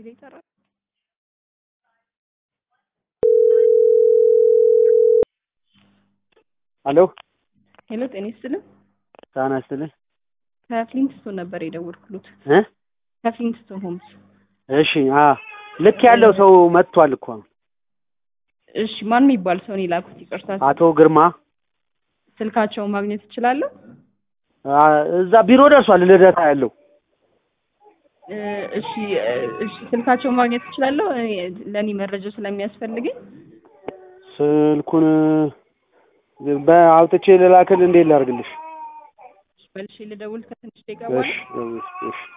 እዚህ ላይ ይጠራል። ሄሎ ሄሎ፣ ጤና ይስጥልኝ። ጤና ይስጥልኝ። ከፍሊንትስቶን ነበር የደወልኩት። ከፍሊንትስቶን ሆምስ። እሺ፣ ልክ ያለው ሰው መጥቷል እኮ። እሺ፣ ማን የሚባል ሰው ነው የላኩት? ይቅርታ። አቶ ግርማ። ስልካቸውን ማግኘት እችላለሁ? እዛ ቢሮ ደርሷል፣ ልደታ ያለው። እሺ፣ ስልካቸውን ማግኘት እችላለሁ? ለኔ መረጃ ስለሚያስፈልገኝ ስልኩን በአውጥቼ ልላክል። እንዴት ላድርግልሽ? መልሼ ልደውል ከትንሽ ደቂቃ በኋላ። እሺ።